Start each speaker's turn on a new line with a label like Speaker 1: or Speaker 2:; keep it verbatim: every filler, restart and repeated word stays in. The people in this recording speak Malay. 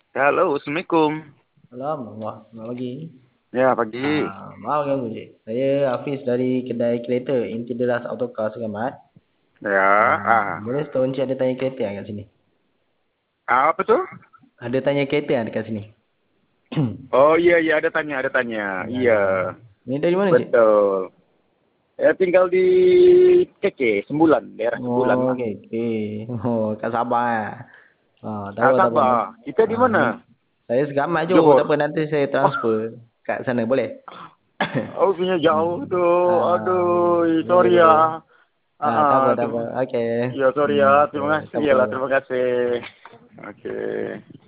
Speaker 1: Halo, Assalamualaikum.
Speaker 2: Malam, wah, selamat pagi.
Speaker 1: Ya, pagi.
Speaker 2: Ah, maaf ganggu cik. Saya Hafiz dari kedai kereta Intideras Autocar Selamat.
Speaker 1: Ya,
Speaker 2: Ah,
Speaker 1: ah.
Speaker 2: boleh tahu encik ada tanya kereta yang kat sini?
Speaker 1: Ah, apa tuh?
Speaker 2: Ada tanya kereta yang dekat sini?
Speaker 1: Oh iya, iya, ada tanya, ada tanya.
Speaker 2: Ya,
Speaker 1: Iya,
Speaker 2: ya. Ini dari mana cik?
Speaker 1: betul. Saya tinggal di K K, Sembulan, daerah Sembulan
Speaker 2: Oh,
Speaker 1: lah.
Speaker 2: okey, okey. Oh, kat Sabah eh. Ah, tak
Speaker 1: Ah,
Speaker 2: apa, tak apa.
Speaker 1: Sabah. Kita di
Speaker 2: Ah,
Speaker 1: mana?
Speaker 2: ni saya segamat je, tak
Speaker 1: Johor.
Speaker 2: apa nanti saya
Speaker 1: Oh,
Speaker 2: transfer kat sana boleh?
Speaker 1: oh punya jauh
Speaker 2: Hmm.
Speaker 1: tuh.
Speaker 2: Ah,
Speaker 1: Aduh,
Speaker 2: boleh,
Speaker 1: sorry
Speaker 2: boleh.
Speaker 1: ya. Ah,
Speaker 2: Ah, tak
Speaker 1: ah,
Speaker 2: apa, tak apa.
Speaker 1: terima,
Speaker 2: Okey.
Speaker 1: ya sorry
Speaker 2: Hmm,
Speaker 1: ya.
Speaker 2: okey.
Speaker 1: Terima kasih
Speaker 2: Tak apa,
Speaker 1: ya
Speaker 2: tak
Speaker 1: lah,
Speaker 2: apa.
Speaker 1: terima kasih. Oke.